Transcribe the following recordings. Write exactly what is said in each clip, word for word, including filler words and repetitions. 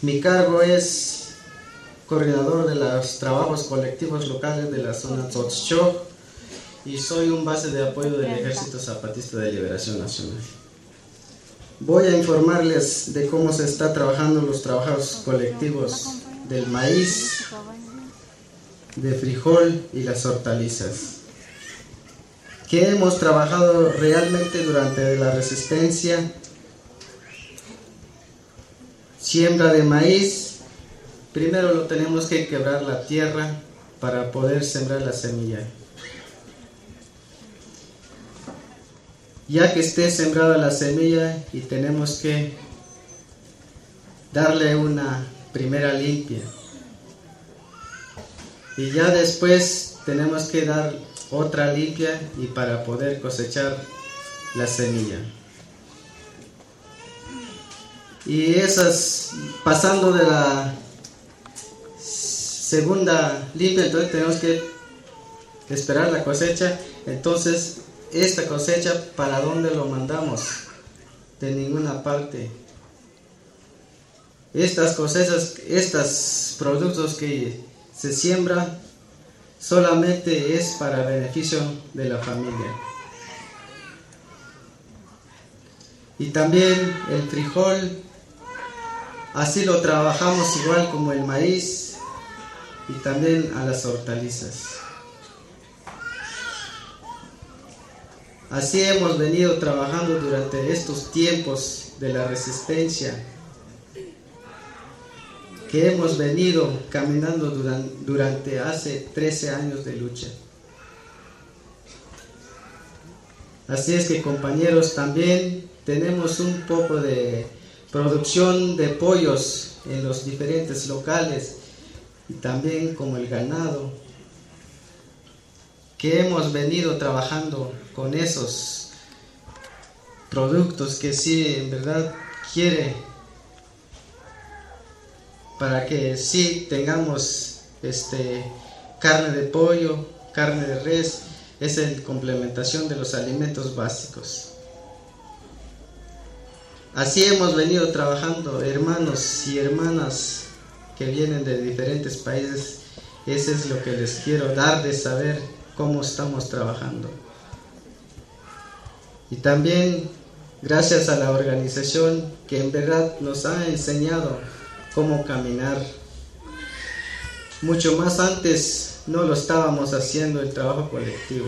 Mi cargo es coordinador de los trabajos colectivos locales de la zona Tzotzchó y soy un base de apoyo del Ejército Zapatista de Liberación Nacional. Voy a informarles de cómo se está trabajando los trabajos colectivos del maíz, de frijol y las hortalizas, que hemos trabajado realmente durante la resistencia. Siembra de maíz, primero lo tenemos que quebrar la tierra para poder sembrar la semilla. Ya que esté sembrada la semilla y tenemos que darle una primera limpia. Y ya después tenemos que dar otra limpia y para poder cosechar la semilla. Y esas, pasando de la segunda limpia, entonces tenemos que esperar la cosecha. Entonces, esta cosecha, ¿para dónde lo mandamos? De ninguna parte. Estas cosechas, estos productos que se siembran, solamente es para beneficio de la familia. Y también el frijol, así lo trabajamos igual como el maíz y también a las hortalizas. Así hemos venido trabajando durante estos tiempos de la resistencia, que hemos venido caminando durante, durante hace trece años de lucha. Así es que, compañeros, también tenemos un poco de producción de pollos en los diferentes locales y también como el ganado, que hemos venido trabajando con esos productos que sí en verdad quiere, para que sí tengamos este, carne de pollo, carne de res, es la complementación de los alimentos básicos. Así hemos venido trabajando, hermanos y hermanas que vienen de diferentes países. Eso es lo que les quiero dar de saber, cómo estamos trabajando. Y también gracias a la organización que en verdad nos ha enseñado cómo caminar. Mucho más antes no lo estábamos haciendo el trabajo colectivo.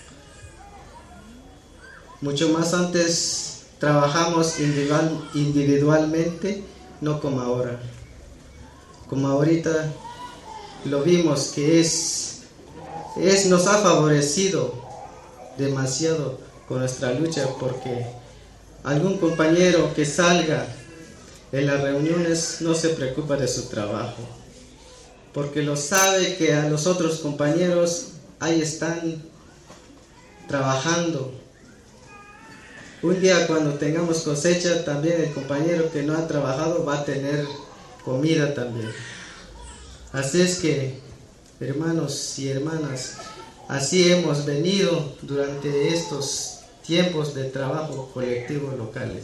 Mucho más antes trabajamos individual, individualmente, no como ahora. Como ahorita lo vimos que es Es, nos ha favorecido demasiado con nuestra lucha, porque algún compañero que salga en las reuniones no se preocupa de su trabajo, porque lo sabe que a los otros compañeros ahí están trabajando. Un día cuando tengamos cosecha, también el compañero que no ha trabajado va a tener comida también. Así es que, hermanos y hermanas, así hemos venido durante estos tiempos de trabajo colectivo locales.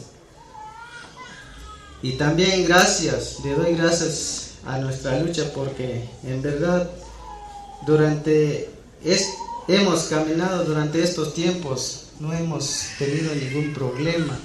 Y también gracias, le doy gracias a nuestra lucha, porque en verdad durante es, hemos caminado durante estos tiempos, no hemos tenido ningún problema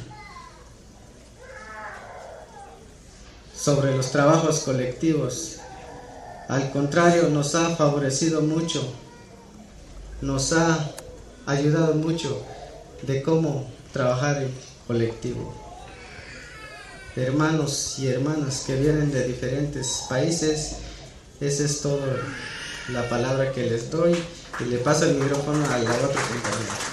sobre los trabajos colectivos. Al contrario, nos ha favorecido mucho, nos ha ayudado mucho de cómo trabajar en colectivo. Hermanos y hermanas que vienen de diferentes países, esa es toda la palabra que les doy, y le paso el micrófono a la otra compañera.